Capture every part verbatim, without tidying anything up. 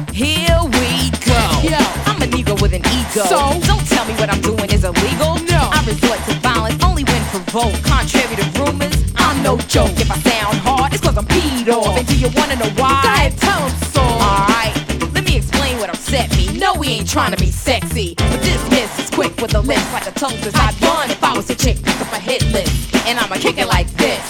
Here we go. Yo, I'm a nigga with an ego. So? Don't tell me what I'm doing is illegal. No. I resort to violence only when provoked. Contrary to rumors, I'm no joke. If I sound hard, it's cause I'm peed off. And do you wanna know why? go ahead, tell him so. Alright, let me explain what upset me. No, we ain't trying to be sexy, but this miss is quick with the lips like a tongue twist. I'd run if I was a chick, pick up a hit list, and I'ma kick it like this.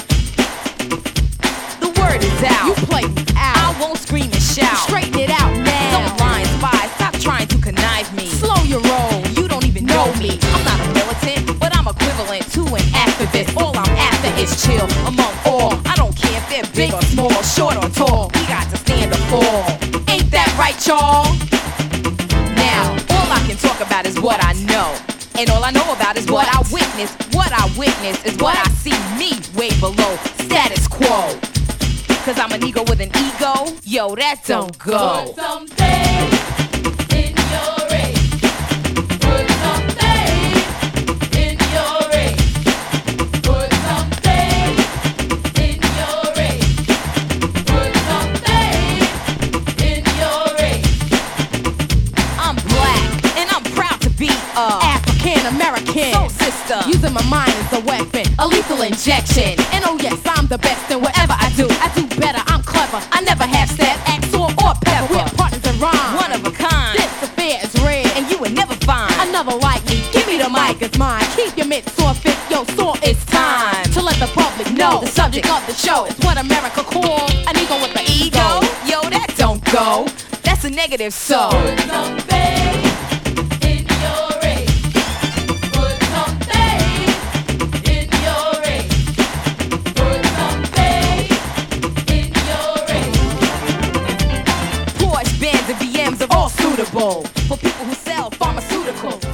The word is out. You play me I out. won't scream and shout. Straighten it out now. Don't lie and spy. Stop trying to connive me. Slow your roll. You don't even know me. I'm not a militant, but I'm equivalent to an activist. All I'm after is chill among all. I don't care if they're big or small, short or tall. We got to stand or fall. Ain't that right, y'all? Now, all I can talk about is what I know. And all I know about is what I witness. What I witness is what I see me way below status quo. Cause I'm an ego with an ego. Yo, that don't go. Put something in your race. Put something in your race. Put something in your race. Put something in your race. I'm black and I'm proud to be a African American. soul sister. Using my mind as a weapon, a lethal injection. And oh yes, I'm the best in whatever I do. I do better, I'm clever. I never have step, axe or or pepper. We're partners in rhyme. One of a kind. This affair is red, And you would never find another like me. Give me the mic, it's mine. Keep your mitts sore fit, yo, sore. It's time to let the public know the subject of the show is what America calls an ego with the ego. ego. Yo, that don't go. That's a negative so. Put something in your race. Put something in your race. Put something in your race. Porsche, Benz, and B Ms are all suitable for people who sell pharmaceuticals.